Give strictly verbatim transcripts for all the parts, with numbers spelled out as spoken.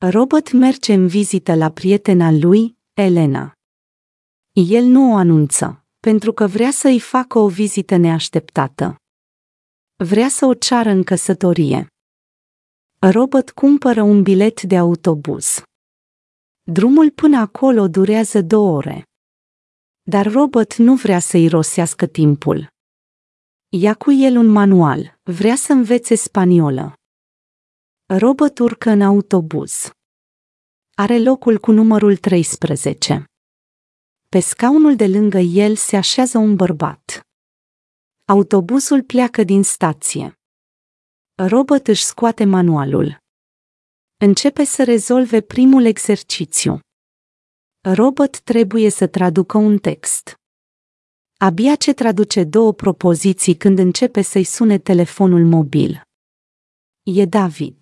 Robert merge în vizită la prietena lui, Elena. El nu o anunță, pentru că vrea să îi facă o vizită neașteptată. Vrea să o ceară în căsătorie. Robert cumpără un bilet de autobuz. Drumul până acolo durează două ore. Dar Robert nu vrea să irosească timpul. Ia cu el un manual, vrea să învețe spaniolă. Robert urcă în autobuz. Are locul cu numărul treisprezece. Pe scaunul de lângă el se așează un bărbat. Autobuzul pleacă din stație. Robert își scoate manualul. Începe să rezolve primul exercițiu. Robert trebuie să traducă un text. Abia ce traduce două propoziții când începe să-i sune telefonul mobil. E David.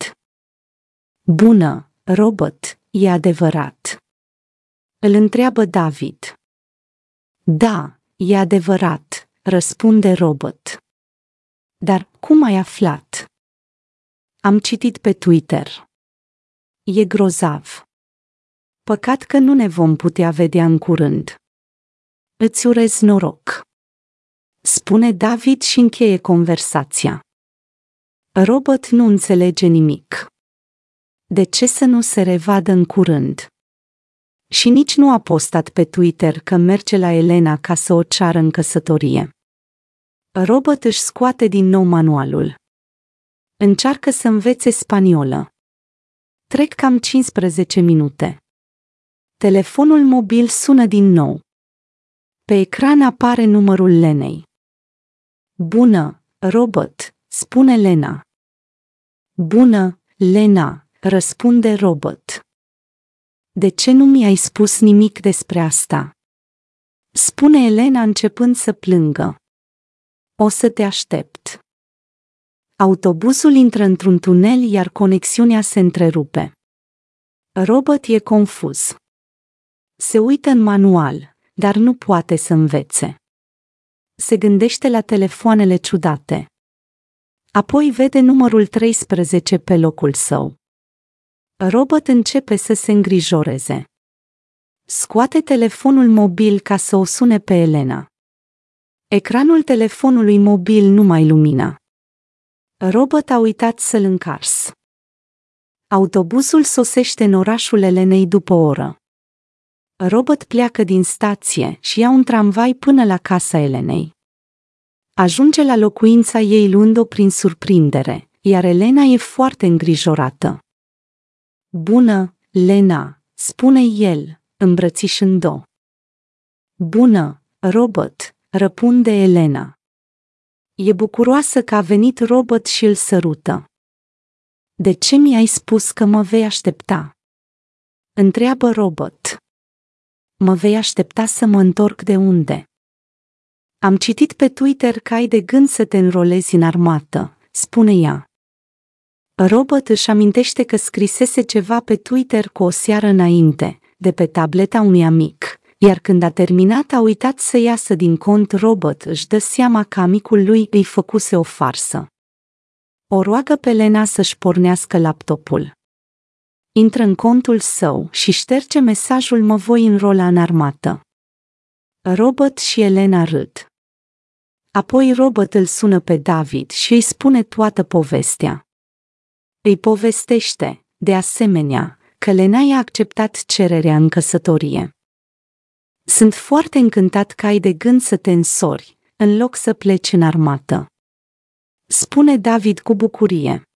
Bună, Robert, e adevărat. Îl întreabă David. Da, e adevărat, răspunde Robert. Dar cum ai aflat? Am citit pe Twitter. E grozav. Păcat că nu ne vom putea vedea în curând. Îți urez noroc. Spune David și încheie conversația. Robert nu înțelege nimic. De ce să nu se revadă în curând? Și nici nu a postat pe Twitter că merge la Elena ca să o ceară în căsătorie. Robert își scoate din nou manualul. Încearcă să învețe spaniolă. Trec cam cincisprezece minute. Telefonul mobil sună din nou. Pe ecran apare numărul Lenei. Bună, Robert, spune Lena. Bună, Lena, răspunde Robert. De ce nu mi-ai spus nimic despre asta? Spune Elena începând să plângă. O să te aștept. Autobuzul intră într-un tunel, iar conexiunea se întrerupe. Robert e confuz. Se uită în manual, dar nu poate să învețe. Se gândește la telefoanele ciudate. Apoi vede numărul treisprezece pe locul său. Robert începe să se îngrijoreze. Scoate telefonul mobil ca să o sune pe Elena. Ecranul telefonului mobil nu mai lumina. Robert a uitat să-l încars. Autobuzul sosește în orașul Elenei după o oră. Robert pleacă din stație și ia un tramvai până la casa Elenei. Ajunge la locuința ei luând-o prin surprindere, iar Elena e foarte îngrijorată. Bună, Lena, spune el, îmbrățișând-o. Bună, Robert, răspunde Elena. E bucuroasă că a venit Robert și îl sărută. De ce mi-ai spus că mă vei aștepta? Întreabă Robert. Mă vei aștepta să mă întorc de unde? Am citit pe Twitter că ai de gând să te înrolezi în armată, spune ea. Robert își amintește că scrisese ceva pe Twitter cu o seară înainte, de pe tableta unui amic, iar când a terminat a uitat să iasă din cont. Robert își dă seama că amicul lui îi făcuse o farsă. O roagă pe Lena să-și pornească laptopul. Intră în contul său și șterge mesajul "mă voi înrola în armată". Robert și Elena râd. Apoi Robert îl sună pe David și îi spune toată povestea. Îi povestește, de asemenea, că Lena i-a acceptat cererea în căsătorie. Sunt foarte încântat că ai de gând să te însori, în loc să pleci în armată. Spune David cu bucurie.